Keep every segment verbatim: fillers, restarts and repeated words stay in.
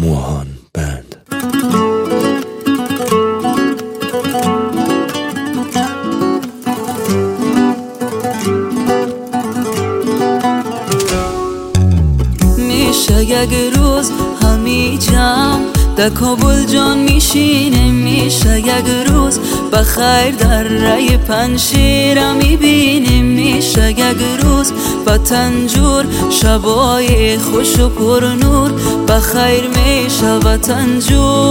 موهان بند. میشه یک روز همی جمع در کابل جان میشینه، میشه یک روز بخیر در رای پنشیر میبینیم، میشه یک روز وطن جور شبای خوش و پر نور بخیر میشه وطن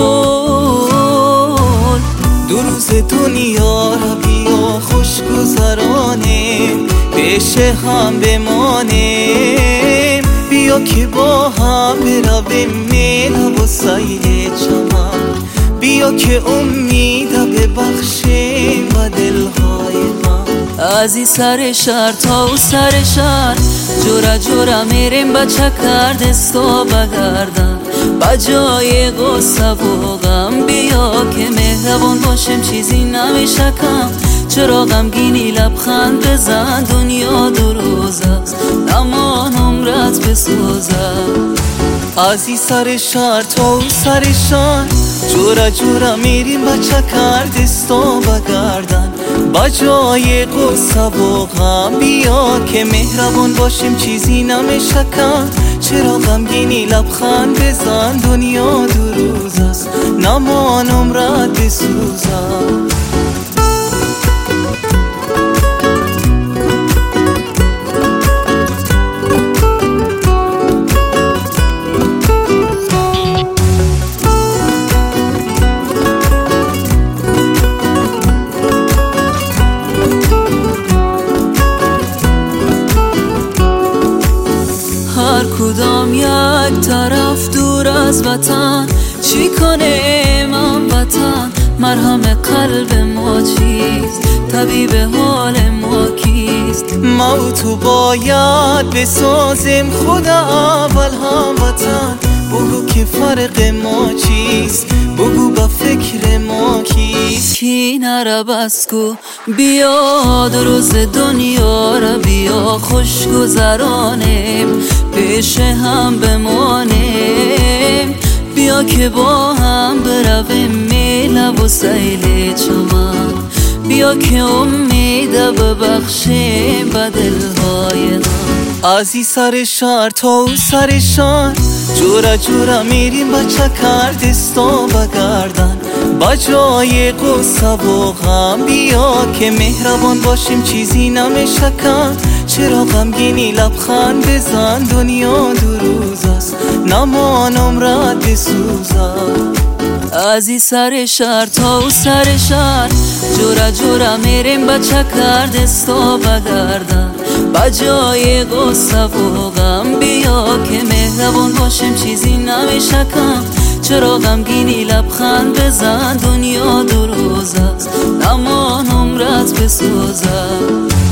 جور. دو روز دنیا را بیا خوش گذرانیم، پیش هم بمانیم، بیا که با هم برویم میل و سیل چمن، بیا که امید ببخشیم و دلهای من. از این سر شهر تا او سر شهر جورا جورا میریم با چکر دستا بگردن، با جای غصه و غم بیا که مهربان باشیم چیزی نمیشه کم. چرا غمگینی لبخند بزن دنیا دو روز است امان عمرت بسوزد. از این سر شهر تا او سر شهر جورا جورا میریم با چکر دستا بگردن، با جای غصه و غم بیا که مهربان باشیم چیزی نمیشه کم. چرا غمگینی لبخند بزن دنیا دو روز است نمان عمرت بسوزد. هر کدام یک طرف دور از وطن، چی کنه من وطن؟ مرهم قلب ما چیست؟ طبیب حال ما کیست؟ ما و تو باید بسازیم خدا اول هم وطن، بگو که فرق ما چیست؟ بگو با فکر ما کیست؟ کی نره بس کو بیا دو روز دنیا را بیا خوش گذرانیم، پیش هم بمانیم، بیا که با هم برویم میل و سیل چمن، بیا که امید ببخشیم با دلهای من. از این سر شهر تا او سر شهر جورا جورا میریم با چکر دستا بگردن، با جای غصه و غم بیا که مهربان باشیم چیزی نمیشه کم. چرا غمگینی لبخند بزن دنیا دو روز است نمان عمرت بسوزد. از این سر شهر تا او سر شهر جورا جورا میریم با چکر دستا بگردن، با جای غصه و غم بیا که مهربان باشیم چیزی نمیشه کم. چرا غمگینی لبخند بزن دنیا دو روز است نمان عمرت بسوزد.